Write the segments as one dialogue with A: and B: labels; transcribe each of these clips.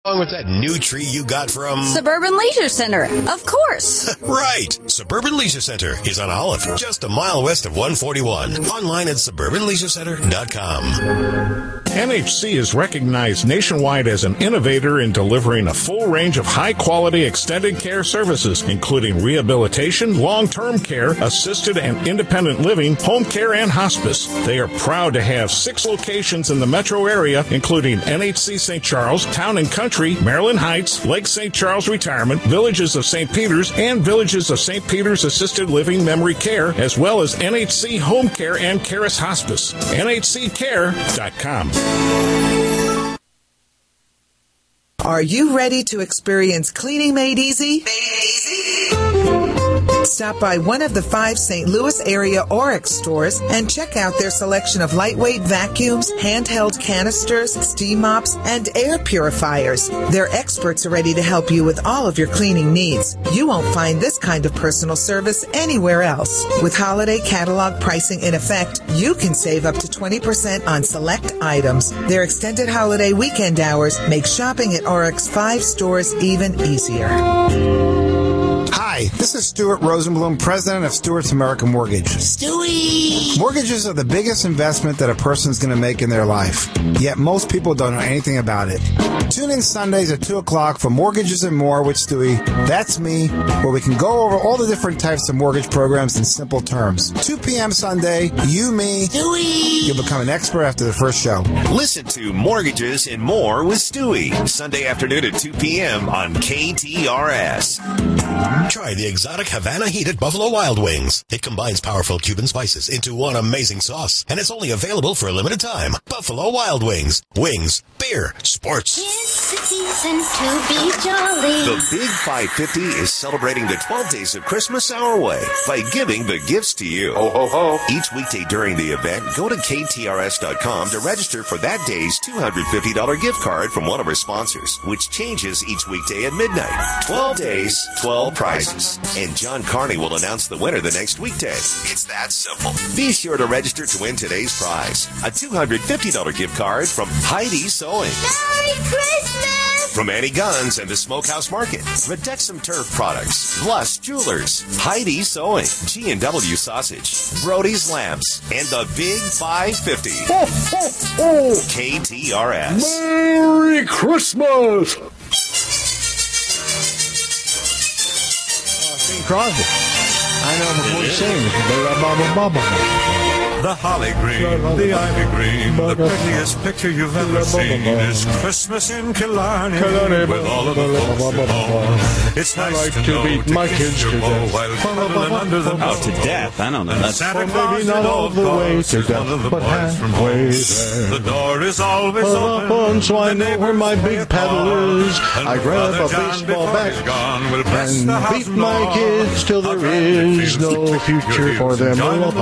A: Along with that new tree you got from...
B: Suburban Leisure Center, of course.
A: Right. Suburban Leisure Center is on Olive, just a mile west of 141. Online at suburbanleisurecenter.com.
C: NHC is recognized nationwide as an innovator in delivering a full range of high-quality extended care services, including rehabilitation, long-term care, assisted and independent living, home care, and hospice. They are proud to have 6 locations in the metro area, including NHC St. Charles, Town and Country, Maryland Heights, Lake St. Charles Retirement, Villages of St. Peters, and Villages of St. Peters Assisted Living Memory Care, as well as NHC Home Care and Caris Hospice. NHCCare.com.
D: Are you ready to experience cleaning made easy? Stop by one of the 5 St. Louis area Oryx stores and check out their selection of lightweight vacuums, handheld canisters, steam mops, and air purifiers. Their experts are ready to help you with all of your cleaning needs. You won't find this kind of personal service anywhere else. With holiday catalog pricing in effect, you can save up to 20% on select items. Their extended holiday weekend hours make shopping at Oryx 5 stores even easier.
E: Hi, this is Stuart Rosenblum, president of Stewart's American Mortgage.
F: Stewie!
E: Mortgages are the biggest investment that a person's going to make in their life, yet most people don't know anything about it. Tune in Sundays at 2 o'clock for Mortgages and More with Stewie. That's me, where we can go over all the different types of mortgage programs in simple terms. 2 p.m. Sunday, you, me,
F: Stewie!
E: You'll become an expert after the first show.
A: Listen to Mortgages and More with Stewie, Sunday afternoon at 2 p.m. on KTRS. Try the exotic Havana Heat at Buffalo Wild Wings. It combines powerful Cuban spices into one amazing sauce, and it's only available for a limited time. Buffalo Wild Wings. Wings, beer, sports.
F: It's the season to be jolly.
A: The Big 550 is celebrating the 12 days of Christmas our way by giving the gifts to you. Ho, ho, ho. Each weekday during the event, go to KTRS.com to register for that day's $250 gift card from one of our sponsors, which changes each weekday at midnight. 12 days, 12 prizes. And John Carney will announce the winner the next weekday. It's that simple. Be sure to register to win today's prize, a $250 gift card from Heidi Sewing.
F: Merry Christmas!
A: From Annie Guns and the Smokehouse Market, Redexum Turf Products, Plus Jewelers, Heidi Sewing, G&W Sausage, Brody's Lamps, and the Big 550. KTRS.
C: Merry Christmas! Crosby. I know before you sing.
G: The holly green, the ivy green, the prettiest picture you've ever seen is Christmas in Killarney with all of the folks involved. It's nice to beat my kids to death while cuddling under the
H: out to death. I don't know. That's
G: Santa Claus
H: not
G: all the way to death, but halfway there. The door is always open,
C: so I know where my big paddle is. I grab a baseball bat and beat my kids till there is no future for them.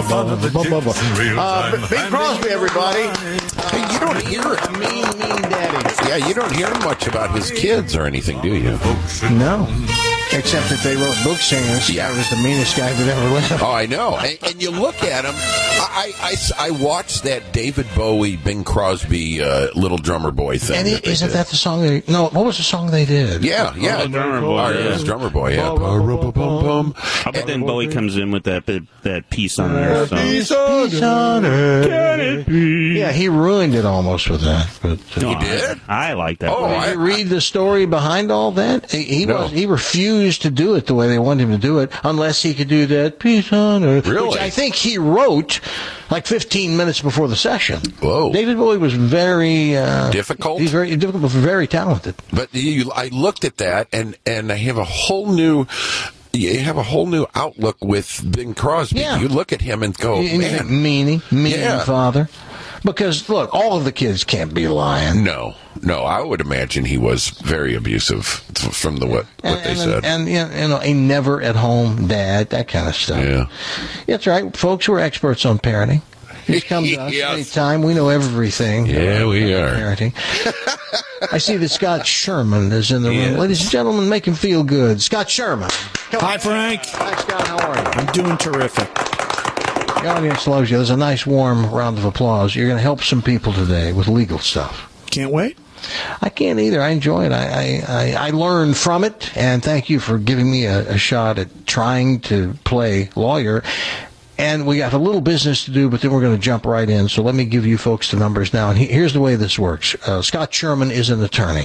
C: Bing Crosby, everybody.
I: Hey, you don't hear
D: mean daddy.
I: Yeah, you don't hear much about his kids or anything, do you?
C: No. Except that they wrote books saying this guy was the meanest guy that ever lived.
I: Oh, I know. And you look at him. I watched that David Bowie, Bing Crosby, Little Drummer Boy thing.
C: And isn't that the song they... No, what was the song they did?
I: Yeah.
H: Drummer Boy.
I: It was Drummer Boy, yeah.
H: But then Bowie comes in with that piece on there. So.
C: Peace on earth. Can it be? Yeah, he ruined it almost with that. But,
I: he did?
H: I like that.
C: Oh, did you read the story behind all that? He refused to do it the way they wanted him to do it unless he could do that peace on earth.
I: Really?
C: Which I think he wrote like 15 minutes before the session.
I: Whoa.
C: David Bowie was very...
I: difficult?
C: He's very difficult, but very talented.
I: But I looked at that, and I have a whole new... You have a whole new outlook with Bing Crosby.
C: Yeah.
I: You look at him and go, man.
C: Meanie father. Because, look, all of the kids can't be lying.
I: No, I would imagine he was very abusive from what they said.
C: And, a never-at-home dad, that kind of stuff.
I: Yeah.
C: That's right. Folks, we're experts on parenting. Just come to us anytime. We know everything.
I: Yeah, we are.
C: Parenting. I see that Scott Sherman is in the room. Ladies and gentlemen, make him feel good. Scott Sherman.
J: Hi, Frank.
C: Hi, Scott. How are you?
J: I'm doing terrific.
C: The audience loves you. There's a nice, warm round of applause. You're going to help some people today with legal stuff.
J: Can't wait.
K: I can't either. I enjoy it. I learn from it, and thank you for giving me a shot at trying to play lawyer. And we got a little business to do, but then we're going to jump right in. So let me give you folks the numbers now. And here's the way this works. Scott Sherman is an attorney.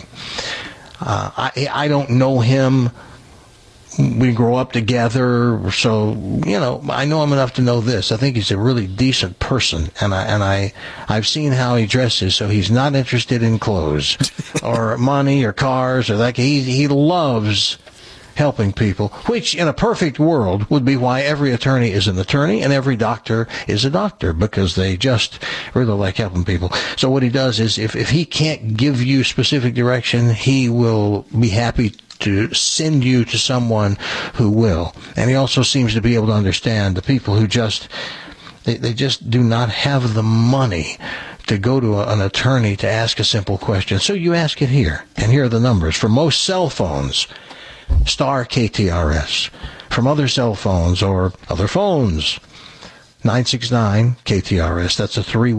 K: I don't know him. We grow up together, so I know him enough to know this. I think he's a really decent person, and I've seen how he dresses. So he's not interested in clothes or money or cars or that. He loves helping people, which in a perfect world would be why every attorney is an attorney and every doctor is a doctor, because they just really like helping people. So what he does is if he can't give you specific direction, he will be happy to send you to someone who will. And he also seems to be able to understand the people who they just do not have the money to go to an attorney to ask a simple question. So you ask it here. And here are the numbers. For most cell phones, star KTRS. From other cell phones or other phones, 969 KTRS. That's a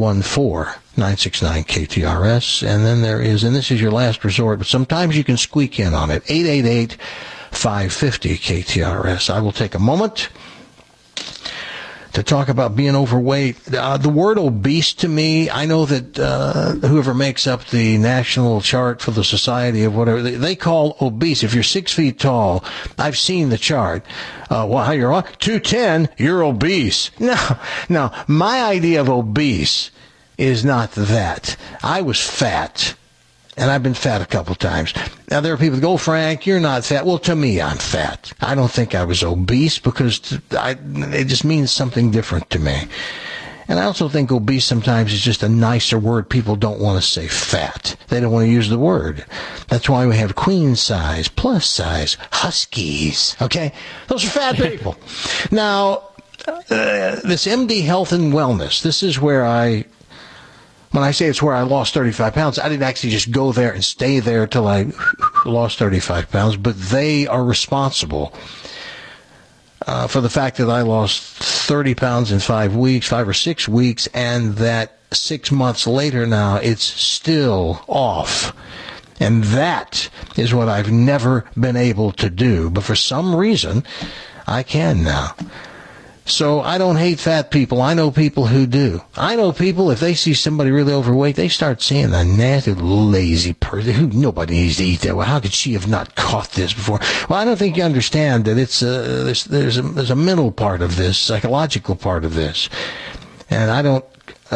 K: 314-969 KTRS. And then there is, and this is your last resort, but sometimes you can squeak in on it, 888-550 KTRS. I will take a moment to talk about being overweight. The word obese to me, I know that whoever makes up the national chart for the society of whatever, they call obese. If you're 6 feet tall, I've seen the chart. How you're on 210, you're obese. No, my idea of obese is not that. I was fat. And I've been fat a couple times. Now, there are people that go, Frank, you're not fat. Well, to me, I'm fat. I don't think I was obese because it just means something different to me. And I also think obese sometimes is just a nicer word. People don't want to say fat. They don't want to use the word. That's why we have queen size, plus size, huskies. Okay? Those are fat people. Now, this MD Health and Wellness, this is where when I say it's where I lost 35 pounds, I didn't actually just go there and stay there till I lost 35 pounds, but they are responsible for the fact that I lost 30 pounds in 5 or 6 weeks, and that 6 months later now, it's still off. And that is what I've never been able to do. But for some reason, I can now. So I don't hate fat people. I know people who do. I know people, if they see somebody really overweight, they start seeing a nasty, lazy person who nobody needs to eat that way. How could she have not caught this before? Well, I don't think you understand that it's there's a mental part of this, psychological part of this. And I don't,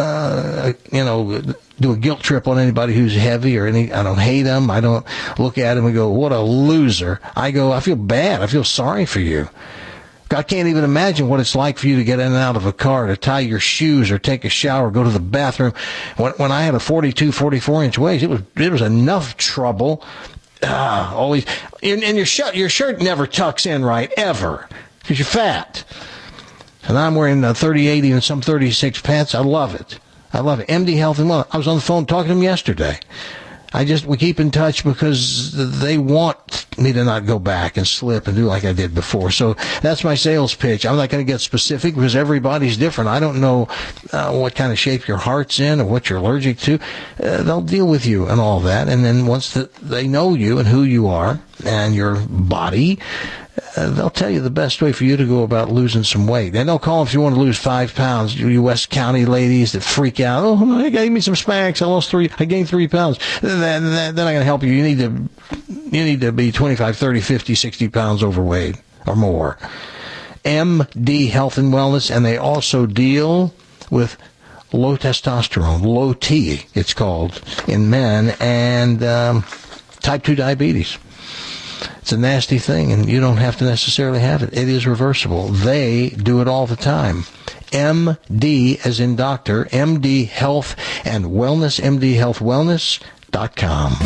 K: do a guilt trip on anybody who's heavy I don't hate them. I don't look at them and go, what a loser. I feel bad. I feel sorry for you. I can't even imagine what it's like for you to get in and out of a car, to tie your shoes or take a shower, go to the bathroom. When I had a 42, 44-inch waist, it was enough trouble. Always, and your shirt never tucks in right, ever, because you're fat. And I'm wearing 38, even some 36 pants. I love it. MD Health and Wellness. I was on the phone talking to them yesterday. We keep in touch because they want me to not go back and slip and do like I did before. So that's my sales pitch. I'm not going to get specific because everybody's different. I don't know what kind of shape your heart's in or what you're allergic to. They'll deal with you and all that. And then once they know you and who you are and your body, they'll tell you the best way for you to go about losing some weight. And they'll call if you want to lose 5 pounds. You West County ladies that freak out. Oh, I gave me some Spanx. I gained 3 pounds. Then I'm going to help you. You need to be 25, 30, 50, 60 pounds overweight or more. MD Health and Wellness, and they also deal with low testosterone, low T, it's called, in men, and type 2 diabetes. It's a nasty thing, and you don't have to necessarily have it. It is reversible. They do it all the time. MD, as in doctor, MD Health and Wellness, MDHealthWellness.com.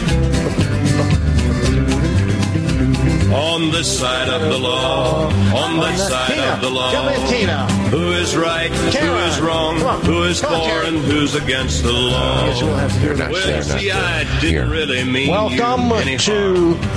L: On this side of the law, on that side of the law, who is right, who is wrong, who is for and who's against the law?
K: Welcome to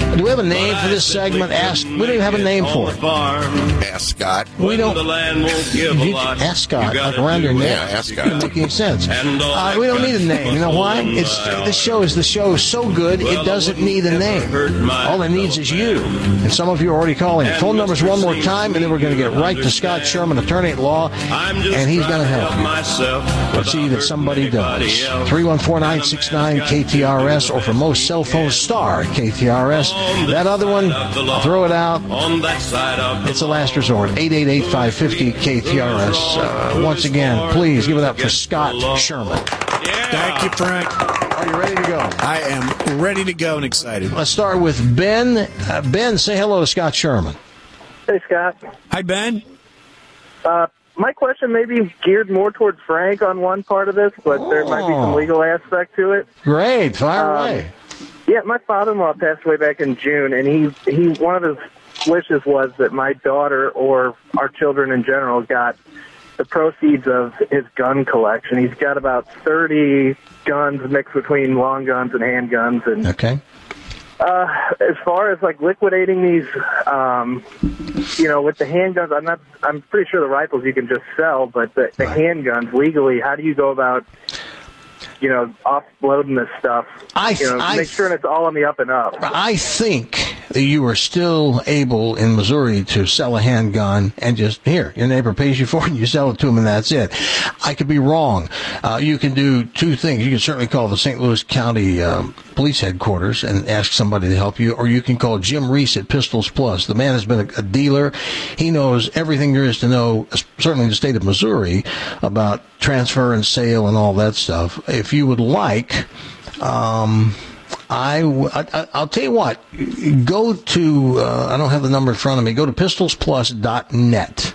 K: Do we have a name for this segment? Ask. We don't even have a name for it.
I: Ask Scott.
K: We don't.
L: The land won't give a lot.
K: Ask Scott, like around your neck.
I: Yeah, ask Scott.
K: Doesn't make any sense. We don't need a name. You know why? The show is so good, it doesn't need a name. All it needs is you. And some of you are already calling. Phone numbers one more time, and then we're going to get right to Scott Sherman, attorney at law, and he's going to help you. Let's see that somebody does. 314-969-KTRS, or for most cell phones, star KTRS. That other one, I'll throw it out. It's a last resort. 888-550-KTRS. Once again, please give it up for Scott Sherman.
J: Thank you, Frank.
K: Are you ready to go?
J: I am ready to go and excited.
K: Let's start with Ben. Ben, say hello to Scott Sherman.
M: Hey, Scott.
J: Hi, Ben.
M: My question may be geared more towards Frank on one part of this, but there might be some legal aspect to it.
K: Great. Fire away.
M: Yeah, my father-in-law passed away back in June, and he one of his wishes was that my daughter or our children in general got the proceeds of his gun collection. He's got about 30 guns mixed between long guns and handguns. And
K: okay.
M: As far as like liquidating these, with the handguns, I'm pretty sure the rifles you can just sell, but the handguns legally, how do you go about, offloading this stuff? Make sure it's all on the up and up.
K: I think you are still able in Missouri to sell a handgun and just, here, your neighbor pays you for it and you sell it to him and that's it. I could be wrong. You can do two things. You can certainly call the St. Louis County Police Headquarters and ask somebody to help you, or you can call Jim Reese at Pistols Plus. The man has been a dealer. He knows everything there is to know, certainly in the state of Missouri, about transfer and sale and all that stuff. If you would like, I'll tell you what, go to, I don't have the number in front of me, go to pistolsplus.net.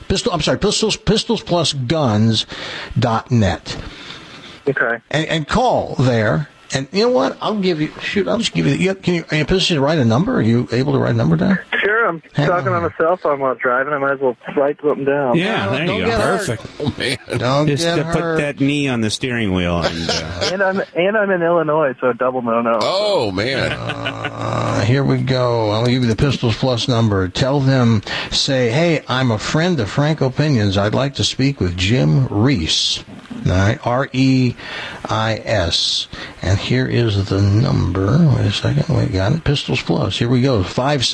K: Pistolsplusguns.net.
M: Okay.
K: And call there. And you know what? I'll just give you, are you in a position to write a number? Are you able to write a number down?
M: Sure, I'm talking on a cell phone while driving. I might as well write something down.
H: Yeah, there you go. Perfect.
I: Oh, man.
K: Don't
H: just
K: get
H: put that knee on the steering wheel.
M: And I'm in Illinois, so double no.
I: Oh, man.
K: Here we go. I'll give you the Pistols Plus number. Tell them, say, hey, I'm a friend of Frank Opinions. I'd like to speak with Jim Reese. All right, R-E-I-S. And here is the number. Wait a second. We got it. Pistols Plus. Here we go.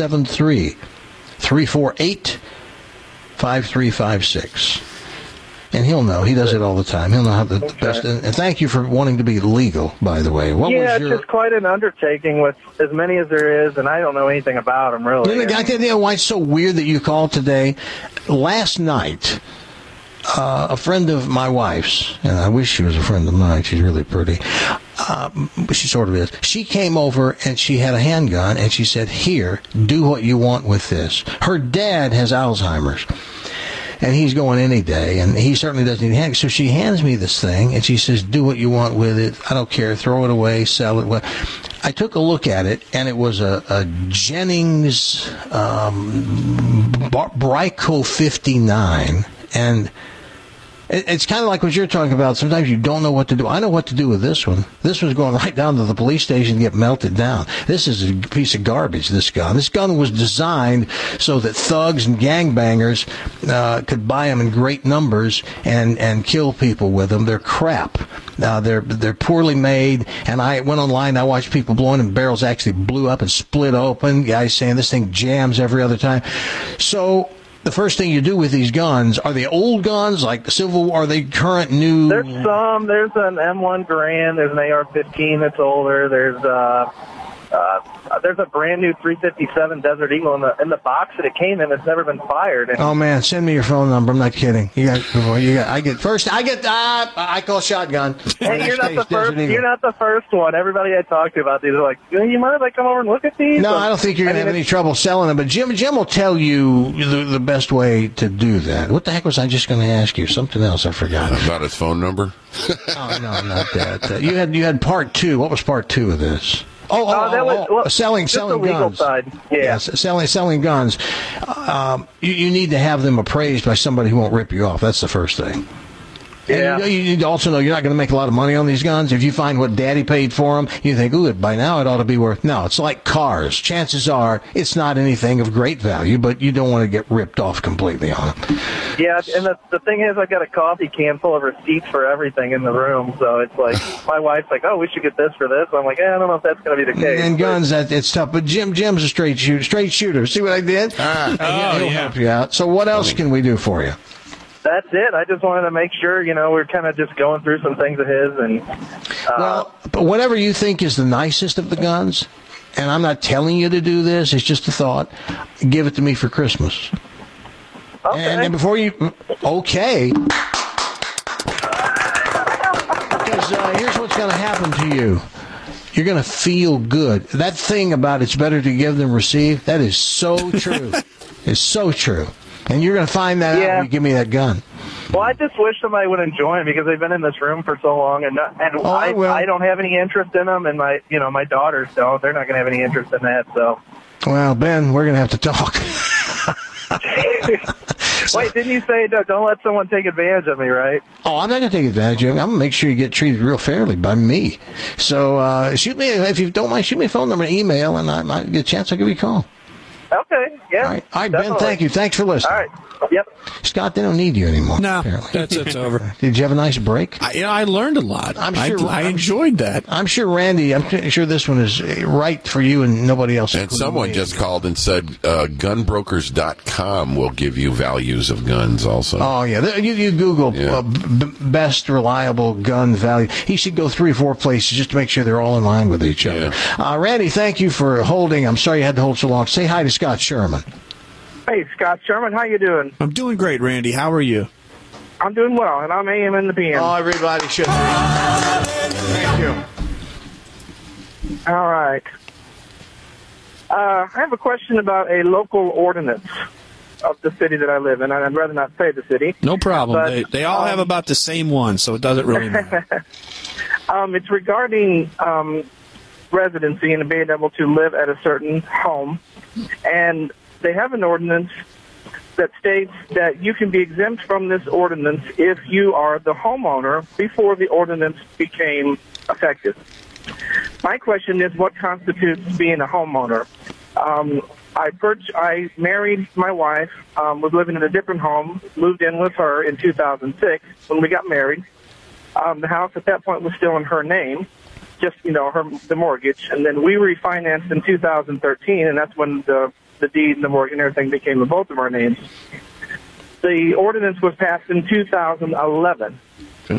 K: 573-348-5356. And he'll know. He does it all the time. He'll know how the best. And thank you for wanting to be legal, by the way.
M: It's just quite an undertaking with as many as there is, and I don't know anything about them, really.
K: I tell you why it's so weird that you called today. Last night, a friend of my wife's, and I wish she was a friend of mine. She's really pretty. She sort of is. She came over and she had a handgun and she said, here, do what you want with this. Her dad has Alzheimer's and he's going any day and he certainly doesn't need a handgun. So she hands me this thing and she says, do what you want with it. I don't care. Throw it away, sell it. I took a look at it and it was a Jennings Bryco 59, and it's kind of like what you're talking about. Sometimes you don't know what to do. I know what to do with this one. This one's going right down to the police station to get melted down. This is a piece of garbage, this gun. This gun was designed so that thugs and gangbangers could buy them in great numbers and kill people with them. They're crap. They're poorly made. And I went online, I watched people blowing them. Barrels actually blew up and split open. Guys saying this thing jams every other time. So the first thing you do with these guns, are they old guns like the Civil War? Are they current, new?
M: There's an M1 Garand. There's an AR-15 that's older. There's a brand new 357 Desert Eagle in the box that it came in. It's never been fired.
K: Oh man, send me your phone number. I'm not kidding. I call shotgun.
M: Hey, you're not the first. You're not the first one. Everybody I talk to about these are like, you mind if I come over and look at these?
K: No, I don't think you're gonna have any trouble selling them. But Jim will tell you the best way to do that. What the heck was I just going to ask you? Something else I forgot.
I: About his phone number?
K: Oh no, not that. You had part two. What was part two of this? Selling guns.
M: Side. Yeah.
K: Yes, selling guns. You need to have them appraised by somebody who won't rip you off. That's the first thing. And you also know you're not going to make a lot of money on these guns. If you find what Daddy paid for them, you think, ooh, by now it ought to be worth. No, it's like cars. Chances are it's not anything of great value, but you don't want to get ripped off completely on them.
M: Yeah, and the thing is, I got a coffee can full of receipts for everything in the room, so it's like my wife's like, "Oh, we should get this for this." I'm like, I don't know if that's going to be the case.
K: And guns, it's tough. But Jim's a straight shooter. See what I did? He'll help you out. So what else can we do for you?
M: That's it. I just wanted to make sure, we're kind of just going through some things of his. And
K: but whatever you think is the nicest of the guns, and I'm not telling you to do this, it's just a thought, give it to me for Christmas.
M: Okay.
K: And before you... Okay. Because here's what's going to happen to you. You're going to feel good. That thing about it's better to give than receive, that is so true. It's so true. And you're going to find that out when you give me that gun.
M: Well, I just wish somebody would enjoy them because they've been in this room for so long, and I don't have any interest in them, and my daughters don't. They're not going to have any interest in that. So.
K: Well, Ben, we're going to have to talk.
M: Wait, didn't you say don't let someone take advantage of me, right?
K: Oh, I'm not going to take advantage of you. I'm going to make sure you get treated real fairly by me. So shoot me, if you don't mind, shoot me a phone number and email, and I might get a chance I'll give you a call.
M: Okay, yeah.
K: All right, Ben, thank you. Thanks for listening.
M: All right, yep.
K: Scott, they don't need you anymore.
J: No,
K: apparently.
J: it's over.
K: Did you have a nice break?
J: I learned a lot.
K: I'm sure
J: I enjoyed that.
K: I'm sure, Randy, I'm sure this one is right for you and nobody else.
I: And someone just called and said gunbrokers.com will give you values of guns also.
K: Oh, yeah. You Google best reliable gun value. He should go 3 or 4 places just to make sure they're all in line with each other. Randy, thank you for holding. I'm sorry you had to hold so long. Say hi to Scott Sherman.
M: Hey, Scott Sherman, how you doing?
J: I'm doing great, Randy. How are you?
M: I'm doing well, and I'm AM in the PM.
K: Oh, everybody should. Thank you.
M: All right. I have a question about a local ordinance of the city that I live in. I'd rather not say the city.
J: No problem.
M: But,
J: they all have about the same one, so it doesn't really matter.
M: It's regarding residency and being able to live at a certain home. And they have an ordinance that states that you can be exempt from this ordinance if you are the homeowner before the ordinance became effective. My question is, what constitutes being a homeowner? I married my wife, was living in a different home, moved in with her in 2006 when we got married. The house at that point was still in her name, just, the mortgage. And then we refinanced in 2013, and that's when the deed and the mortgage and everything became in both of our names. The ordinance was passed in 2011.
J: Okay.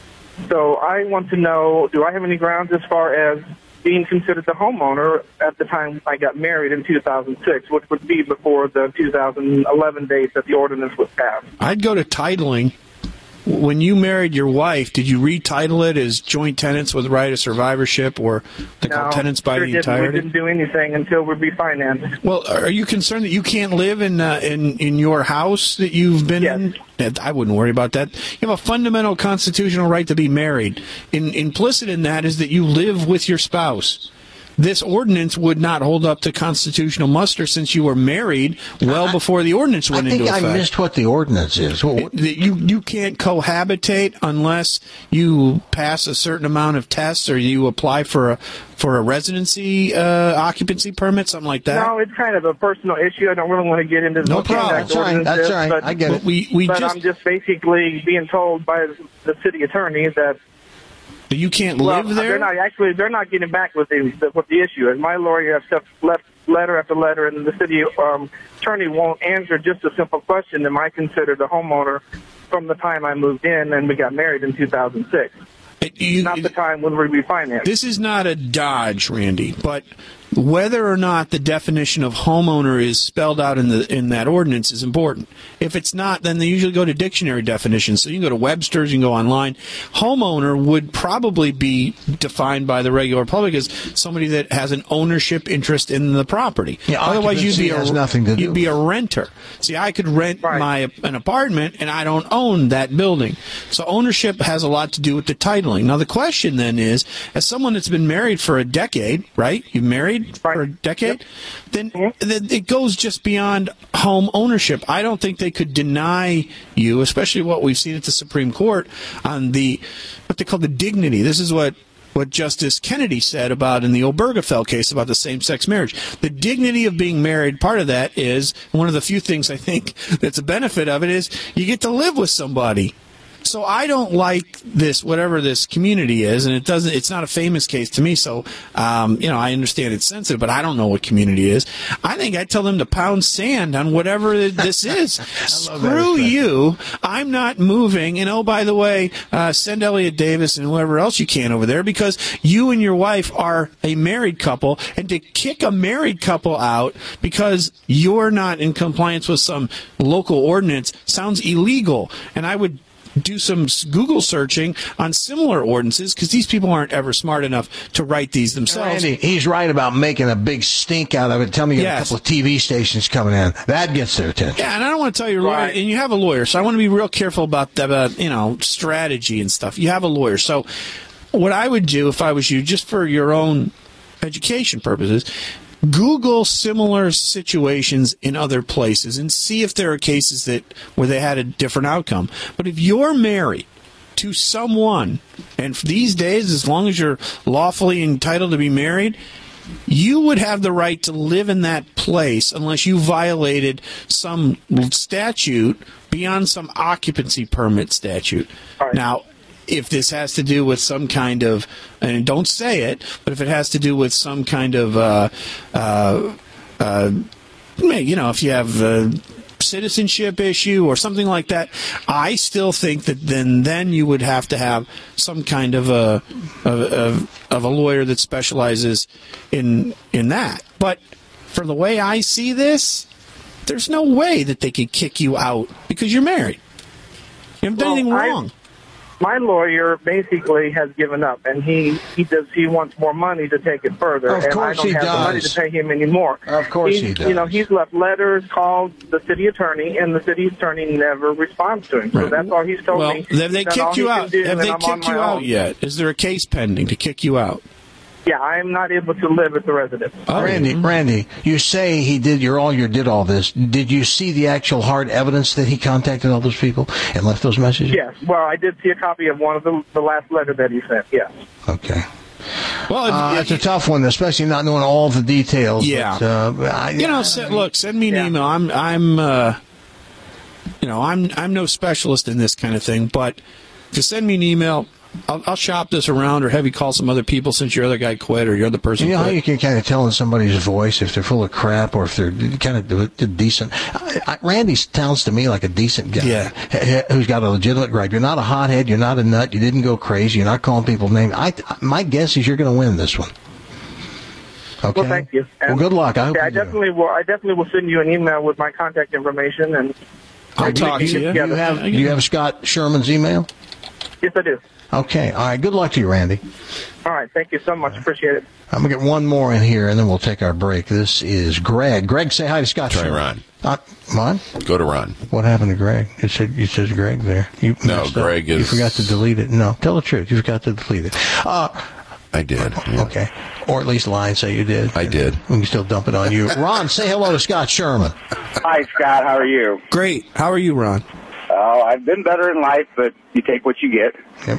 M: So I want to know, do I have any grounds as far as being considered the homeowner at the time I got married in 2006, which would be before the 2011 date that the ordinance was passed?
J: I'd go to titling. When you married your wife, did you retitle it as joint tenants with right of survivorship or tenants by the entirety?
M: We didn't do anything until we refinanced.
J: Well, are you concerned that you can't live in your house that you've been in? I wouldn't worry about that. You have a fundamental constitutional right to be married. Implicit in that is that you live with your spouse. This ordinance would not hold up to constitutional muster since you were married well before the ordinance went into effect.
K: I think I missed what the ordinance is.
J: You can't cohabitate unless you pass a certain amount of tests or you apply for a residency occupancy permit, something like that.
M: No, it's kind of a personal issue. I don't really want to get into
K: no problem. That's all right.
M: But,
K: I get it.
M: I'm just basically being told by the city attorney that
J: you can't live there?
M: They're not getting back with the issue is. My lawyer has left letter after letter, and the city attorney won't answer just a simple question: am I considered a homeowner from the time I moved in and we got married in 2006? Not the time when we refinanced.
J: This is not a dodge, Randy, but whether or not the definition of homeowner is spelled out in that ordinance is important. If it's not, then they usually go to dictionary definitions. So you can go to Webster's, you can go online. Homeowner would probably be defined by the regular public as somebody that has an ownership interest in the property.
K: Yeah,
J: otherwise, you'd be a renter. See, I could rent an apartment, and I don't own that building. So ownership has a lot to do with the titling. Now, the question then is, as someone that's been married for a decade, right? You've married? married for a decade, then it goes just beyond home ownership. I don't think they could deny you, especially what we've seen at the Supreme Court on what they call the dignity. This is what Justice Kennedy said about in the Obergefell case about the same-sex marriage. The dignity of being married, part of that is, one of the few things I think that's a benefit of it is you get to live with somebody. So I don't like this, whatever this community is, and it's not a famous case to me, so, I understand it's sensitive, but I don't know what community is. I think I'd tell them to pound sand on whatever this is. Screw you. I'm not moving. And, oh, by the way, send Elliot Davis and whoever else you can over there, because you and your wife are a married couple, and to kick a married couple out because you're not in compliance with some local ordinance sounds illegal. And I would do some Google searching on similar ordinances, because these people aren't ever smart enough to write these themselves.
K: Randy, he's right about making a big stink out of it. Tell me you got a couple of TV stations coming in. That gets their attention.
J: Yeah, and I don't want to tell you, lawyer, and you have a lawyer, so I want to be real careful about strategy and stuff. You have a lawyer. So what I would do if I was you, just for your own education purposes, Google similar situations in other places and see if there are cases where they had a different outcome. But if you're married to someone, and these days, as long as you're lawfully entitled to be married, you would have the right to live in that place unless you violated some statute beyond some occupancy permit statute. Now, if this has to do with some kind of, and don't say it, but if it has to do with some kind of, if you have a citizenship issue or something like that, I still think that then you would have to have some kind of a lawyer that specializes in that. But for the way I see this, there's no way that they could kick you out because you're married. You haven't done anything wrong.
M: My lawyer basically has given up, and he wants more money to take it further.
K: Of course he does.
M: And I don't have the money to pay him anymore.
K: Of course he does.
M: He's left letters, called the city attorney, and the city attorney never responds to him. So that's all he's told me.
J: Have they kicked you out? Have they kicked you out yet? Is there a case pending to kick you out?
M: Yeah, I am not able to live at the residence.
K: Oh, Randy, you say he did all this. Did you see the actual hard evidence that he contacted all those people and left those messages?
M: Yes. Well, I did see a copy of one of the last letter that he sent, yes.
K: Okay. Well, it's a tough one, especially not knowing all the details.
J: Yeah.
K: But,
J: send me an email. I'm no specialist in this kind of thing, but just send me an email. I'll shop this around, or have you call some other people since your other guy quit, or your other person quit.
K: How you can kind of tell in somebody's voice if they're full of crap or if they're kind of decent. Randy sounds to me like a decent guy who's got a legitimate gripe. You're not a hothead. You're not a nut. You didn't go crazy. You're not calling people names. My guess is you're going to win this one. Okay.
M: Well, thank you.
K: Well, good luck. I
M: definitely will send you an email with my contact information, and
J: I'll talk to you.
K: Do you have Scott Sherman's email?
M: Yes, I do.
K: Okay. All right. Good luck to you, Randy.
M: All right. Thank you so much. Appreciate it.
K: I'm going to get one more in here, and then we'll take our break. This is Greg. Greg, say hi to Scott.
I: Try Ron.
K: Ron?
I: Go to Ron.
K: What happened to Greg? It says Greg there.
I: Greg is...
K: You forgot to delete it. No, tell the truth. You forgot to delete it.
I: I did. Yeah.
K: Okay. Or at least lie and say you did.
I: I did.
K: We can still dump it on you. Ron, say hello to Scott Sherman.
N: Hi, Scott. How are you?
J: Great. How are you, Ron?
N: Oh, I've been better in life, but you take what you get.
K: Yep.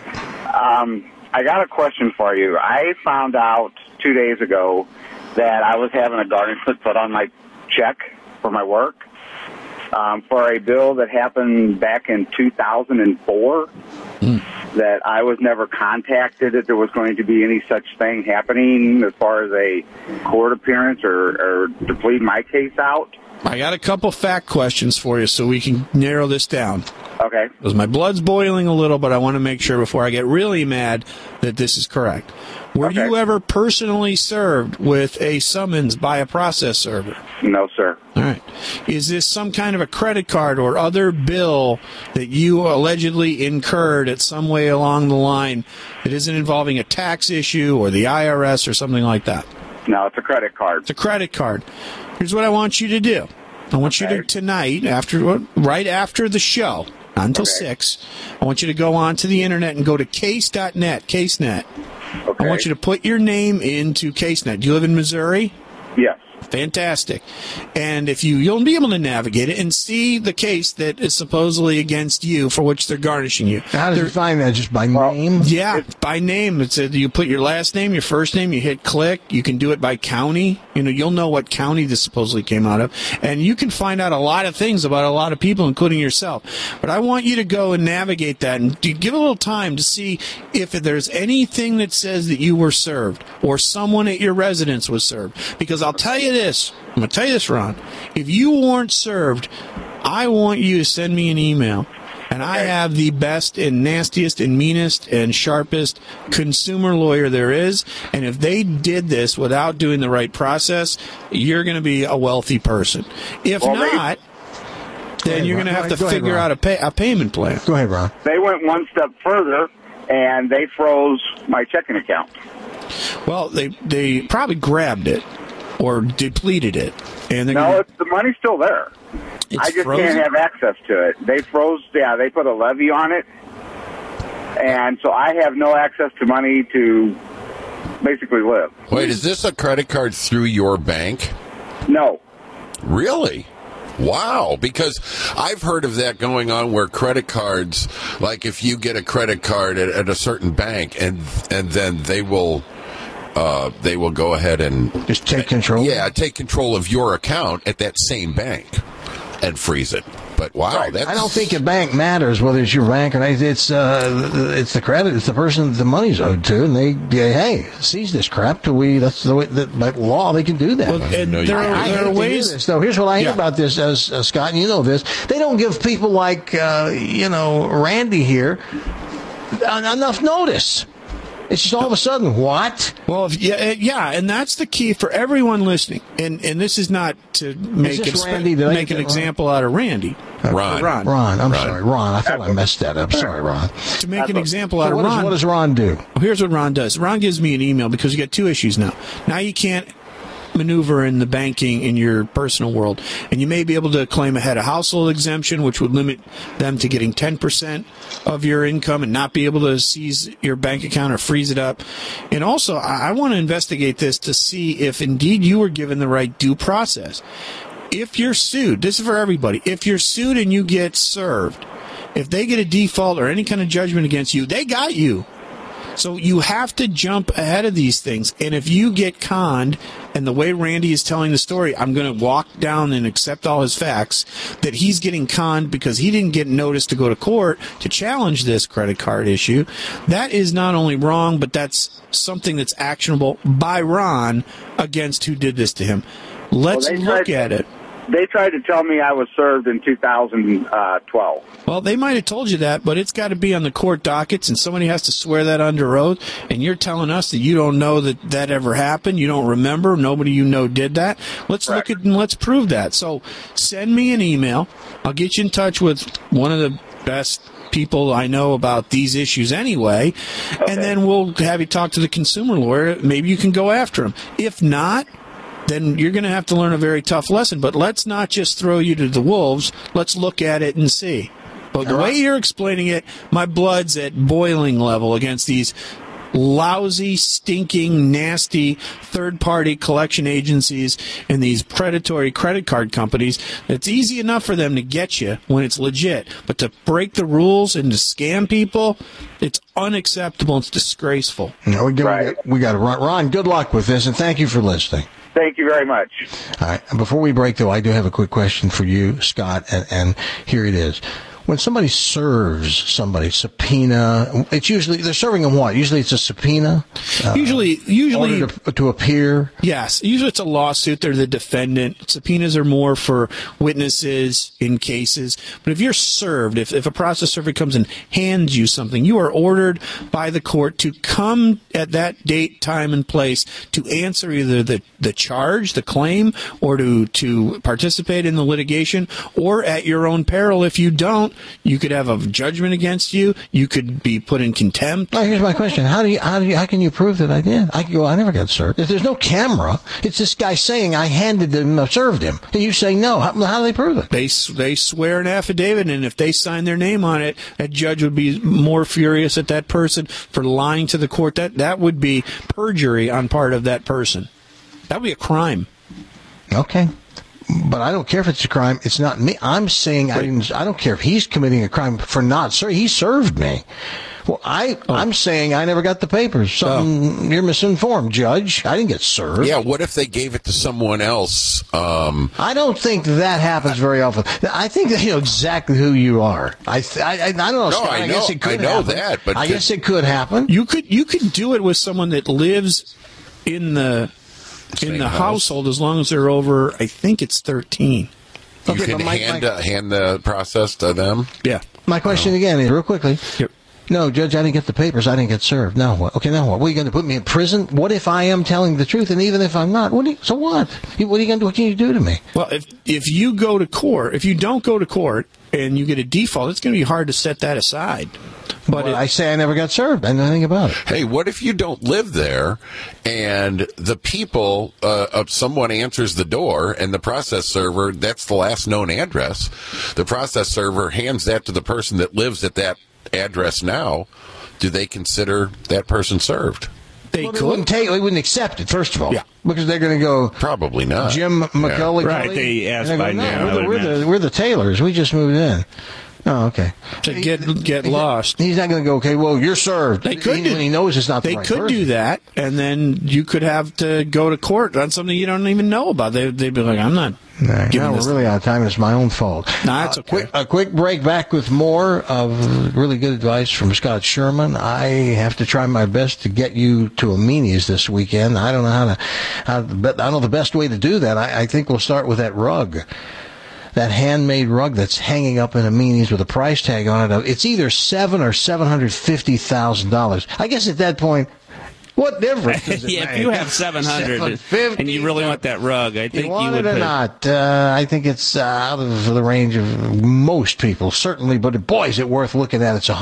N: I got a question for you. I found out 2 days ago that I was having a garnishment put on my check for my work for a bill that happened back in 2004. That I was never contacted that there was going to be any such thing happening as far as a court appearance or to plead my case out.
J: I got a couple fact questions for you so we can narrow this down.
N: Okay.
J: Because my blood's boiling a little, but I want to make sure before I get really mad that this is correct. Were you ever personally served with a summons by a process server?
N: No, sir.
J: All right. Is this some kind of a credit card or other bill that you allegedly incurred at some way along the line that isn't involving a tax issue or the IRS or something like that?
N: No, it's a credit card.
J: It's a credit card. Here's what I want you to do. I want you to tonight, right after the show, not until 6, I want you to go on to the internet and go to case.net, CaseNet.
N: Okay.
J: I want you to put your name into CaseNet. Do you live in Missouri?
N: Yes.
J: Fantastic. And if you'll be able to navigate it and see the case that is supposedly against you for which they're garnishing you.
K: How does it find that? Just by name?
J: Yeah, by name. It's you put your last name, your first name, you hit click. You can do it by county. You'll know what county this supposedly came out of. And you can find out a lot of things about a lot of people, including yourself. But I want you to go and navigate that and give a little time to see if there's anything that says that you were served or someone at your residence was served. Because I'll tell you this. I'm going to tell you this, Ron. If you weren't served, I want you to send me an email. And I have the best and nastiest and meanest and sharpest consumer lawyer there is. And if they did this without doing the right process, you're going to be a wealthy person. If not, then you're going to have to figure out a payment plan.
K: Go ahead, Ron.
N: They went one step further, and they froze my checking account.
J: Well, they probably grabbed it or depleted it. And
N: the money's still there. I just can't have access to it. They froze, they put a levy on it. And so I have no access to money to basically live.
I: Wait, is this a credit card through your bank?
N: No.
I: Really? Wow, because I've heard of that going on where credit cards, like if you get a credit card at a certain bank and then they will go ahead and
K: just take control.
I: Yeah, take control of your account at that same bank and freeze it. But wow,
K: I don't think a bank matters whether it's your bank or not. It's the credit. It's the person that the money's owed to, and they seize this crap till that's the way that by law they can do that.
J: Well, and there are ways.
K: This, though. Here's what I hate about this, as Scott, and you know this. They don't give people like Randy here enough notice. It's just all of a sudden, what?
J: Well, and that's the key for everyone listening. And this is not to make an example out of Randy.
I: Ron.
K: I'm sorry, Ron. I thought I messed that up. Sorry, Ron.
J: To make an example out of Ron.
K: What does Ron do?
J: Well, here's what Ron does. Ron gives me an email because you got two issues now. Now you can't maneuver in the banking in your personal world, and you may be able to claim a head of household exemption, which would limit them to getting 10% of your income and not be able to seize your bank account or freeze it up. And also, I want to investigate this to see if indeed you were given the right due process. If you're sued, this is for everybody, if you're sued and you get served, if they get a default or any kind of judgment against you, they got you. So you have to jump ahead of these things. And if you get conned, and the way Randy is telling the story, I'm going to walk down and accept all his facts, that he's getting conned because he didn't get notice to go to court to challenge this credit card issue. That is not only wrong, but that's something that's actionable by Ron against who did this to him. Let's look at it.
N: They tried to tell me I was served in 2012.
J: Well, they might have told you that, but it's got to be on the court dockets, and somebody has to swear that under oath, and you're telling us that you don't know that ever happened, you don't remember, nobody you know did that. Let's look at and let's prove that. So send me an email. I'll get you in touch with one of the best people I know about these issues anyway, and then we'll have you talk to the consumer lawyer. Maybe you can go after him. If not, then you're going to have to learn a very tough lesson. But let's not just throw you to the wolves. Let's look at it and see. But the way you're explaining it, my blood's at boiling level against these lousy, stinking, nasty third-party collection agencies and these predatory credit card companies. It's easy enough for them to get you when it's legit. But to break the rules and to scam people, it's unacceptable. It's disgraceful.
K: No, we got to run. Ron, good luck with this, and thank you for listening.
N: Thank you very much.
K: All right. Before we break, though, I do have a quick question for you, Scott, and here it is. When somebody serves somebody, subpoena, it's usually, they're serving them what? Usually it's a subpoena?
J: Usually
K: to appear?
J: Yes. Usually it's a lawsuit. They're the defendant. Subpoenas are more for witnesses in cases. But if you're served, if a process server comes and hands you something, you are ordered by the court to come at that date, time, and place to answer either the charge, the claim, or to participate in the litigation, or at your own peril if you don't, You could have a judgment against you. You could be put in contempt.
K: Now, here's my question: How can you prove that I did? I can go, I never got served. If there's no camera, it's this guy saying I served him, and you say no. How do they prove it?
J: They swear an affidavit, and if they sign their name on it, that judge would be more furious at that person for lying to the court. That would be perjury on part of that person. That would be a crime.
K: Okay. But I don't care if it's a crime. It's not me. I'm saying I don't care if he's committing a crime for not. Sir, he served me. Well, I'm saying I never got the papers. You're misinformed, Judge. I didn't get served.
I: Yeah, what if they gave it to someone else?
K: I don't think that happens very often. I think they know exactly who you are. I don't know.
I: No, I guess it could happen. That, but
K: I guess it could happen.
J: You could do it with someone that lives in the household as long as they're over, I think it's 13.
I: You can hand the process to them?
J: Yeah.
K: My question again is, real quickly.
J: Yep.
K: No, Judge, I didn't get the papers. I didn't get served. Now what? Okay, now what? What are you going to put me in prison? What if I am telling the truth? And even if I'm not, so what? What are you going to do? What can you do to me?
J: Well, if you go to court, if you don't go to court and you get a default, it's going to be hard to set that aside.
K: But I say I never got served. I know nothing about it.
I: Hey, what if you don't live there and the people, someone answers the door and the process server, that's the last known address, the process server hands that to the person that lives at that address now? Do they consider that person served?
K: They wouldn't accept it, first of all. Yeah. Because they're going to go...
I: Probably not.
K: Jim McCullough.
H: Yeah. Right, they asked by name.
K: We're the Taylors. We just moved in. Oh, okay.
J: To get lost.
K: He's not going to go, okay, well, you're served.
J: They could
K: when he knows it's not the right person.
J: They could do that, and then you could have to go to court on something you don't even know about. They'd be like, I'm not giving this.
K: We're really out of time. It's my own fault.
J: No, it's okay.
K: A quick break, back with more of really good advice from Scott Sherman. I have to try my best to get you to Amini's this weekend. I don't know I don't know the best way to do that. I think we'll start with that rug. That handmade rug that's hanging up in Amini's with a price tag on it. It's either $700,000 or $750,000. I guess at that point, what difference does it make?
H: If you have $700 and you really want that rug, I think you
K: want
H: would
K: it or not. I think it's out of the range of most people, certainly. But boy, is it worth looking at. It's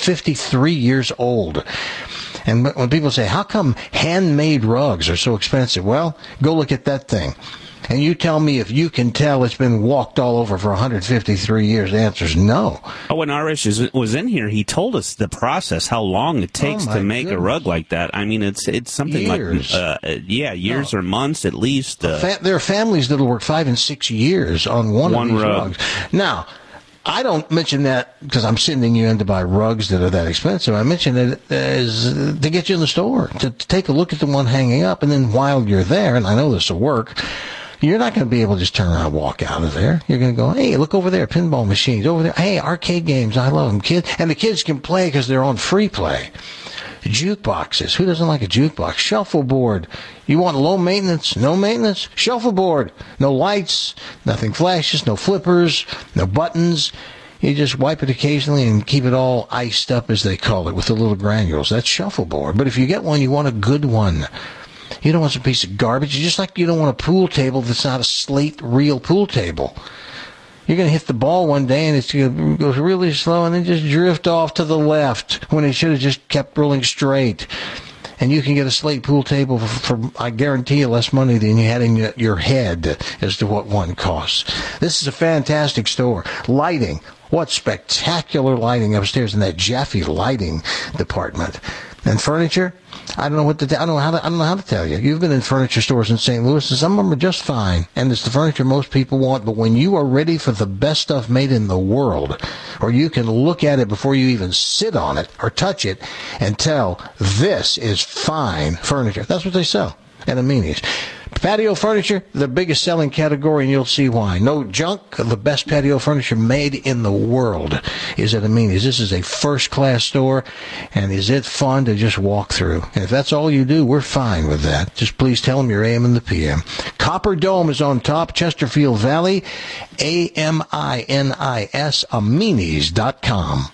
K: 153 years old. And when people say, how come handmade rugs are so expensive? Well, go look at that thing. And you tell me if you can tell it's been walked all over for 153 years. The answer is no.
H: Oh, when Arish was in here, he told us the process, how long it takes to make a rug like that. I mean, it's something
K: years.
H: Years or months at least.
K: There are families that will work 5 and 6 years on one of these rugs. Now, I don't mention that because I'm sending you in to buy rugs that are that expensive. I mention it as to get you in the store, to take a look at the one hanging up, and then while you're there, and I know this will work, you're not going to be able to just turn around and walk out of there. You're going to go, hey, look over there, pinball machines over there. Hey, arcade games, I love them, kids. And the kids can play because they're on free play. Jukeboxes. Who doesn't like a jukebox? Shuffleboard. You want low maintenance? No maintenance? Shuffleboard. No lights, nothing flashes, no flippers, no buttons. You just wipe it occasionally and keep it all iced up, as they call it, with the little granules. That's shuffleboard. But if you get one, you want a good one. You don't want some piece of garbage. Just like you don't want a pool table that's not a slate real pool table. You're going to hit the ball one day and it's going to go really slow and then just drift off to the left when it should have just kept rolling straight. And you can get a slate pool table for I guarantee you, less money than you had in your head as to what one costs. This is a fantastic store. Lighting. What spectacular lighting upstairs in that Jaffe lighting department. And furniture, I don't know how to tell you. You've been in furniture stores in St. Louis, and some of them are just fine, and it's the furniture most people want. But when you are ready for the best stuff made in the world, or you can look at it before you even sit on it or touch it and tell this is fine furniture, that's what they sell at Amini's. Patio furniture, the biggest selling category, and you'll see why. No junk. The best patio furniture made in the world is at Amini's. This is a first-class store, and is it fun to just walk through? And if that's all you do, we're fine with that. Just please tell them you're AM and the PM. Copper Dome is on top, Chesterfield Valley, AMINIS, Aminis.com.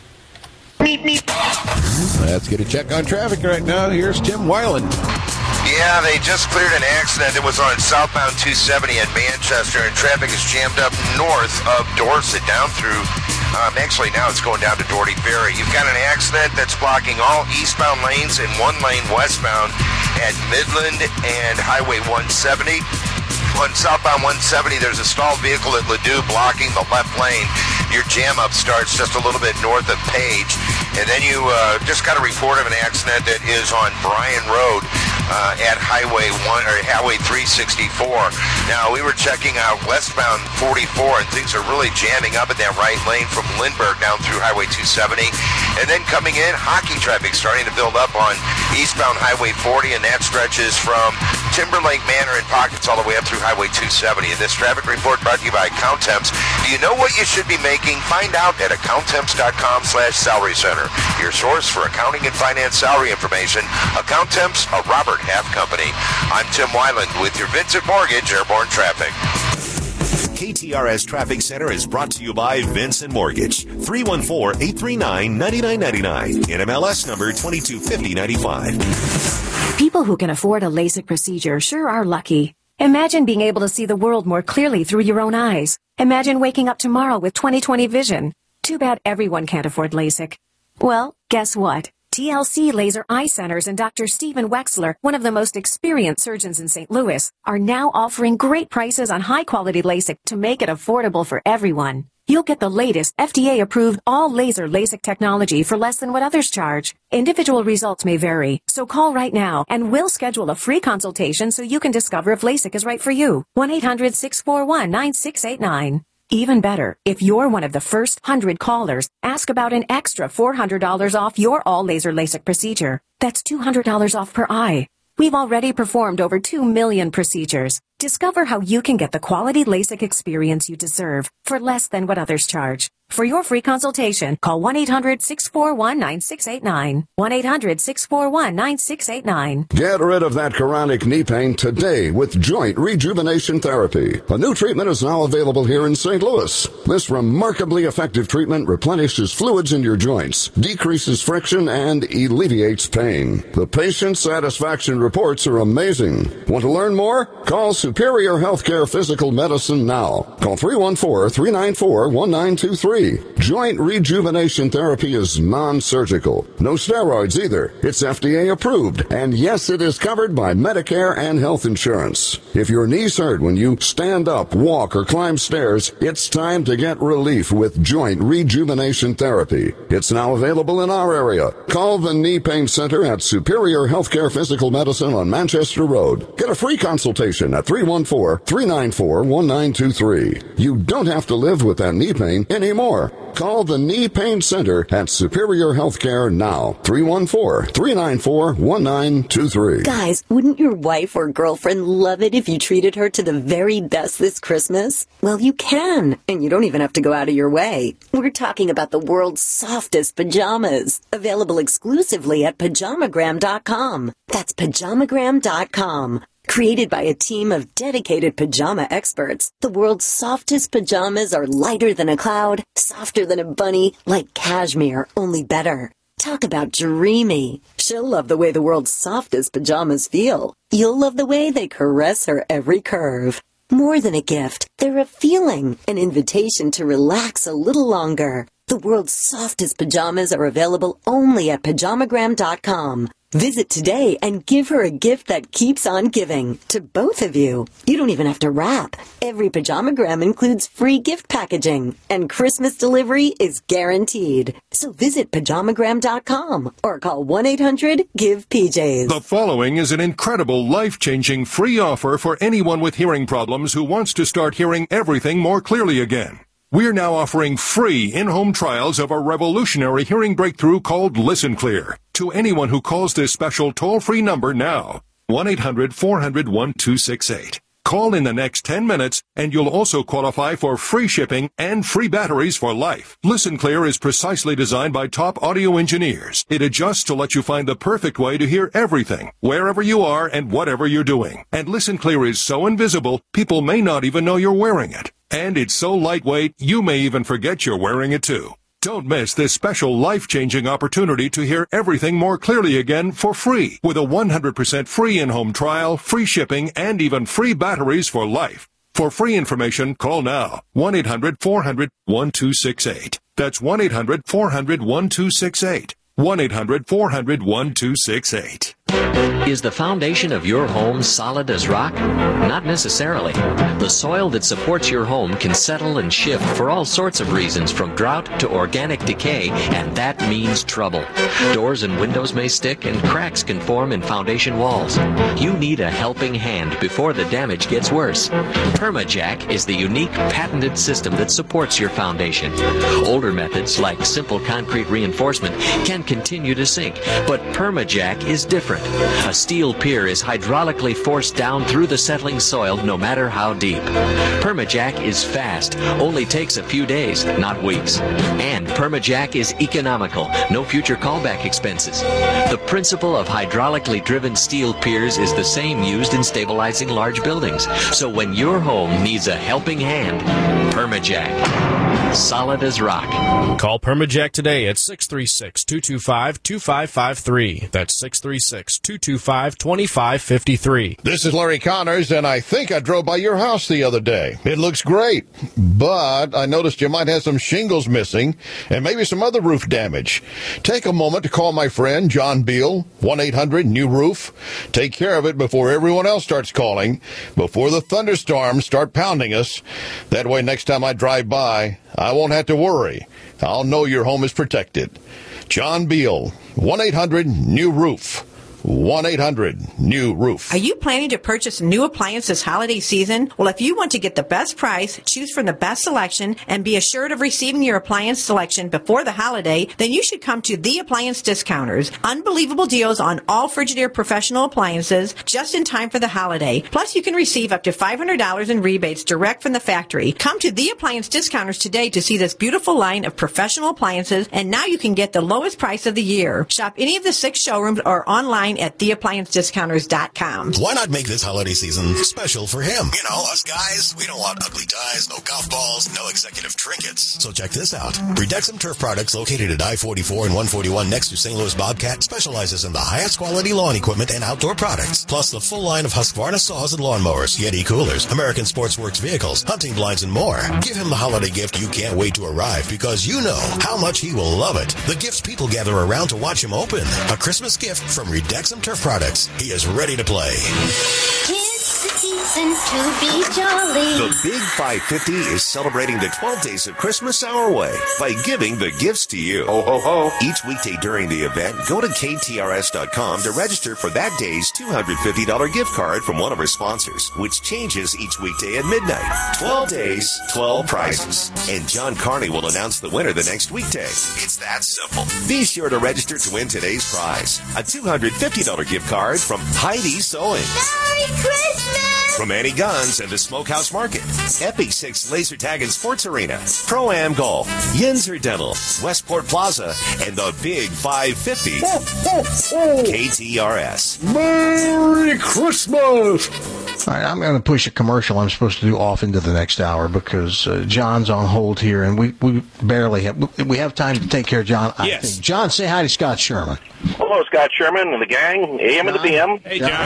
I: Let's get a check on traffic right now. Here's Tim Weiland.
O: Yeah, they just cleared an accident that was on southbound 270 at Manchester, and traffic is jammed up north of Dorset down through, actually now it's going down to Doherty Ferry. You've got an accident that's blocking all eastbound lanes and one lane westbound at Midland and Highway 170. On southbound 170, there's a stalled vehicle at Ladue blocking the left lane. Your jam up starts just a little bit north of Page. And then you just got a report of an accident that is on Bryan Road at Highway 364. Now, we were checking out westbound 44, and things are really jamming up in that right lane from Lindbergh down through Highway 270. And then coming in, hockey traffic starting to build up on eastbound Highway 40, and that stretches from Timberlake Manor and Pockets all the way up through Highway 270. And this traffic report brought to you by Accountemps. Do you know what you should be making? Find out at accountemps.com/salary center. Your source for accounting and finance salary information. Accountemps, a Robert Half company. I'm Tim Weiland with your Vincent Mortgage Airborne Traffic.
A: KTRS Traffic Center is brought to you by Vincent Mortgage. 314-839-9999. NMLS number 225095.
P: People who can afford a LASIK procedure sure are lucky. Imagine being able to see the world more clearly through your own eyes. Imagine waking up tomorrow with 20/20 vision. Too bad everyone can't afford LASIK. Well, guess what? TLC Laser Eye Centers and Dr. Stephen Wexler, one of the most experienced surgeons in St. Louis, are now offering great prices on high-quality LASIK to make it affordable for everyone. You'll get the latest FDA-approved all-laser LASIK technology for less than what others charge. Individual results may vary, so call right now and we'll schedule a free consultation so you can discover if LASIK is right for you. 1-800-641-9689. Even better, if you're one of the first 100 callers, ask about an extra $400 off your all-laser LASIK procedure. That's $200 off per eye. We've already performed over 2 million procedures. Discover how you can get the quality LASIK experience you deserve for less than what others charge. For your free consultation, call 1-800-641-9689. 1-800-641-9689.
Q: Get rid of that chronic knee pain today with Joint Rejuvenation Therapy. A new treatment is now available here in St. Louis. This remarkably effective treatment replenishes fluids in your joints, decreases friction, and alleviates pain. The patient satisfaction reports are amazing. Want to learn more? Call Superior Healthcare Physical Medicine now. Call 314-394-1923. Joint Rejuvenation Therapy is non-surgical. No steroids either. It's FDA approved. And yes, it is covered by Medicare and health insurance. If your knees hurt when you stand up, walk, or climb stairs, it's time to get relief with Joint Rejuvenation Therapy. It's now available in our area. Call the Knee Pain Center at Superior Healthcare Physical Medicine on Manchester Road. Get a free consultation at 314-394-1923. You don't have to live with that knee pain anymore. Call the Knee Pain Center at Superior Healthcare now. 314-394-1923.
R: Guys, wouldn't your wife or girlfriend love it if you treated her to the very best this Christmas? Well, you can, and you don't even have to go out of your way. We're talking about the world's softest pajamas, available exclusively at Pajamagram.com. That's Pajamagram.com. Created by a team of dedicated pajama experts, the world's softest pajamas are lighter than a cloud, softer than a bunny, like cashmere, only better. Talk about dreamy. She'll love the way the world's softest pajamas feel. You'll love the way they caress her every curve. More than a gift, they're a feeling, an invitation to relax a little longer. The world's softest pajamas are available only at Pajamagram.com. Visit today and give her a gift that keeps on giving to both of you. You don't even have to wrap. Every Pajamagram includes free gift packaging, and Christmas delivery is guaranteed. So visit Pajamagram.com or call 1-800-GIVE-PJs.
S: The following is an incredible, life-changing free offer for anyone with hearing problems who wants to start hearing everything more clearly again. We're now offering free in-home trials of a revolutionary hearing breakthrough called Listen Clear to anyone who calls this special toll-free number now, 1-800-400-1268. Call in the next 10 minutes, and you'll also qualify for free shipping and free batteries for life. Listen Clear is precisely designed by top audio engineers. It adjusts to let you find the perfect way to hear everything, wherever you are and whatever you're doing. And Listen Clear is so invisible, people may not even know you're wearing it. And it's so lightweight, you may even forget you're wearing it too. Don't miss this special life-changing opportunity to hear everything more clearly again for free with a 100% free in-home trial, free shipping, and even free batteries for life. For free information, call now. 1-800-400-1268. That's 1-800-400-1268. 1-800-400-1268.
T: Is the foundation of your home solid as rock? Not necessarily. The soil that supports your home can settle and shift for all sorts of reasons, from drought to organic decay, and that means trouble. Doors and windows may stick, and cracks can form in foundation walls. You need a helping hand before the damage gets worse. Permajack is the unique patented system that supports your foundation. Older methods, like simple concrete reinforcement, can continue to sink, but Permajack is different. A steel pier is hydraulically forced down through the settling soil no matter how deep. Permajack is fast, only takes a few days, not weeks. And Permajack is economical, no future callback expenses. The principle of hydraulically driven steel piers is the same used in stabilizing large buildings. So when your home needs a helping hand, Permajack. Solid as rock.
U: Call Permajack today at 636-225-2553. That's 636-225-2553.
V: This is Larry Connors, and I think I drove by your house the other day. It looks great, but I noticed you might have some shingles missing and maybe some other roof damage. Take a moment to call my friend John Beal, 1-800-NEW-ROOF. Take care of it before everyone else starts calling, before the thunderstorms start pounding us. That way, next time I drive by, I won't have to worry. I'll know your home is protected. John Beal, 1-800-NEW-ROOF. 1-800-NEW-ROOF.
W: Are you planning to purchase a new appliance this holiday season? Well, if you want to get the best price, choose from the best selection, and be assured of receiving your appliance selection before the holiday, then you should come to The Appliance Discounters. Unbelievable deals on all Frigidaire professional appliances just in time for the holiday. Plus, you can receive up to $500 in rebates direct from the factory. Come to The Appliance Discounters today to see this beautiful line of professional appliances, and now you can get the lowest price of the year. Shop any of the 6 showrooms or online at theappliancediscounters.com.
A: Why not make this holiday season special for him? You know, us guys, we don't want ugly ties, no golf balls, no executive trinkets. So check this out. Redexum Turf Products, located at I-44 and 141 next to St. Louis Bobcat, specializes in the highest quality lawn equipment and outdoor products, plus the full line of Husqvarna saws and lawnmowers, Yeti coolers, American Sportsworks vehicles, hunting blinds, and more. Give him the holiday gift you can't wait to arrive, because you know how much he will love it. The gifts people gather around to watch him open. A Christmas gift from Redexum Turf Products. He is ready to play.
F: Tis the season to be jolly.
A: The Big 550 is celebrating the 12 days of Christmas our way by giving the gifts to you. Ho, ho, ho. Each weekday during the event, go to KTRS.com to register for that day's $250 gift card from one of our sponsors, which changes each weekday at midnight. 12 days, 12 prizes. And John Carney will announce the winner the next weekday. It's that simple. Be sure to register to win today's prize, a $250 gift card from Heidi Sewing.
F: Merry Christmas!
A: From Annie Guns and the Smokehouse Market, Epi 6 Laser Tag and Sports Arena, Pro-Am Golf, Yinzer Dental, Westport Plaza, and the Big 550. KTRS.
V: Merry Christmas!
K: All right, I'm going to push a commercial I'm supposed to do off into the next hour because John's on hold here, and we barely have time to take care of John.
X: Yes.
K: I think. John, say hi to Scott Sherman.
X: Hello, Scott Sherman and the gang, AM and the PM.
U: Hey, John.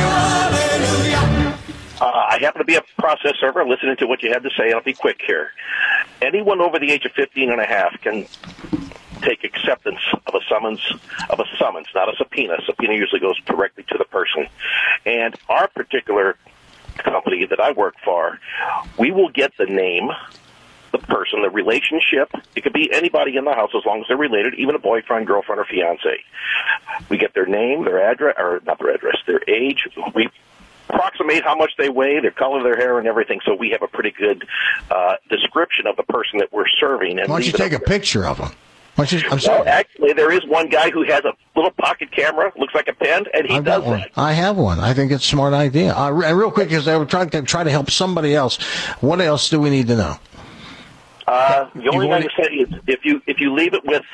X: I happen to be a process server listening to what you had to say. I'll be quick here. Anyone over the age of 15 and a half can take acceptance of a summons, not a subpoena. A subpoena usually goes directly to the person. And our particular company that I work for, we will get the name, the person, the relationship. It could be anybody in the house as long as they're related, even a boyfriend, girlfriend, or fiance. We get their name, their address, or not their address, their age. We approximate how much they weigh, their color, their hair, and everything, so we have a pretty good description of the person that we're serving. And
K: why don't you take a picture of them? I'm sorry.
X: Well, actually, there is one guy who has a little pocket camera, looks like a pen, and he does that.
K: I have one. I think it's a smart idea. And real quick, because I would try to help somebody else. What else do we need to know?
X: The only thing I can say is if you leave it with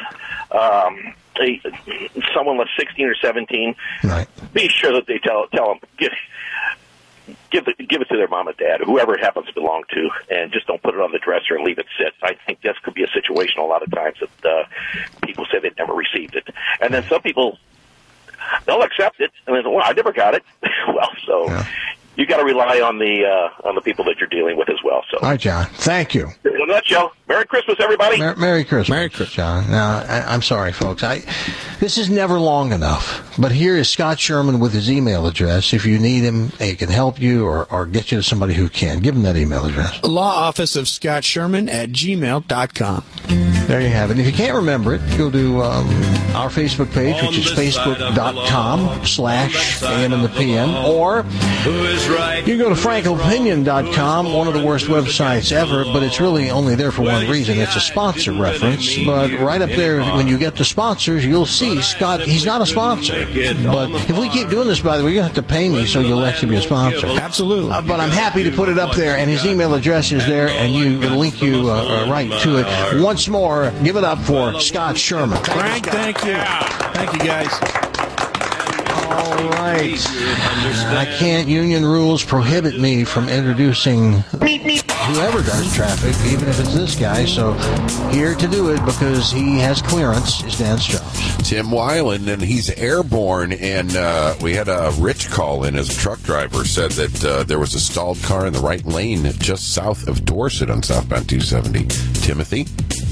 X: someone like 16 or 17,
K: right,
X: be sure that they tell them. give it to their mom and dad, or whoever it happens to belong to, and just don't put it on the dresser and leave it sit. I think this could be a situation a lot of times that people say they've never received it. And then some people, they'll accept it, and then, well, I never got it. Well, so... Yeah. You got to rely on the people that you're dealing with as well. So,
K: all right, John. Thank you.
X: In a nutshell, Merry Christmas, everybody.
K: Merry Christmas. Merry Christmas, John. Now, I'm sorry, folks. This is never long enough. But here is Scott Sherman with his email address. If you need him, he can help you or get you to somebody who can. Give him that email address.
J: Law Office of Scott Sherman at gmail.com.
K: There you have it. If you can't remember it, go to our Facebook page, which is facebook.com/AM and the PM, or you go to frankopinion.com, one of the worst websites ever, but it's really only there for one reason. It's a sponsor reference. But right up there, when you get the sponsors, you'll see Scott, he's not a sponsor. But if we keep doing this, by the way, you're going to have to pay me so you'll actually be a sponsor.
J: Absolutely.
K: But I'm happy to put it up there, and his email address is there, and it'll link you right to it. Once more, give it up for Scott Sherman.
J: Frank, thank you. Thank you, guys.
K: All right. I can't. Union rules prohibit me from introducing whoever does traffic, even if it's this guy. So here to do it because he has clearance is Dan Strauss.
I: Tim Weiland, and he's airborne. And we had a Rich call in as a truck driver, said that there was a stalled car in the right lane just south of Dorset on southbound 270. Timothy?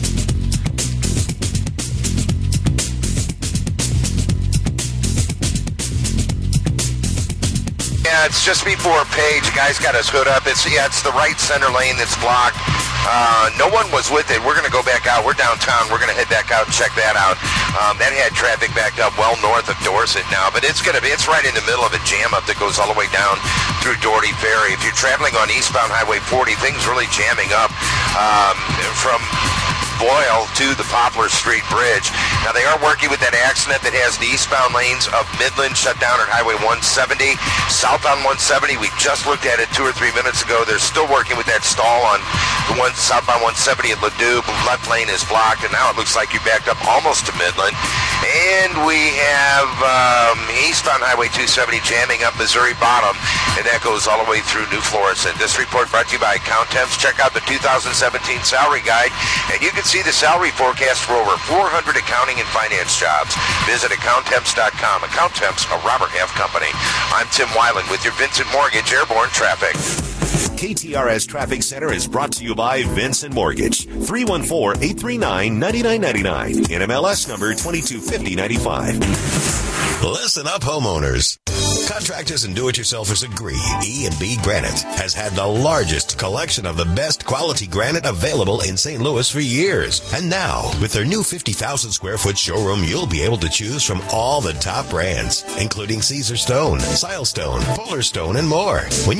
O: Yeah, it's just before Page. The guy's got his hood up. It's the right center lane that's blocked. No one was with it. We're going to go back out. We're downtown. We're going to head back out and check that out. That had traffic backed up well north of Dorset now, but it's right in the middle of a jam up that goes all the way down through Doherty Ferry. If you're traveling on eastbound Highway 40, things really jamming up from Boyle to the Poplar Street Bridge. Now, they are working with that accident that has the eastbound lanes of Midland shut down at Highway 170. Southbound 170, we just looked at it 2 or 3 minutes ago. They're still working with that stall on the one southbound 170 at Ledoux. Left lane is blocked, and now it looks like you backed up almost to Midland. And we have eastbound Highway 270 jamming up Missouri Bottom, and that goes all the way through New Florissant. This report brought to you by Account Temps. Check out the 2017 salary guide, and you can see the salary forecast for over 400 accounting and finance jobs. Visit AccountTemps.com. Account Temps, a Robert Half company. I'm Tim Weiland with your Vincent Mortgage Airborne Traffic.
A: KTRS Traffic Center is brought to you by Vincent Mortgage. 314-839-9999. NMLS number 225095.
B: Listen up, homeowners. Contractors and do-it-yourselfers agree E&B Granite has had the largest collection of the best quality granite available in St. Louis for years. And now, with their new 50,000 square foot showroom, you'll be able to choose from all the top brands, including Caesar Stone, Silestone, Polar Stone, and more. When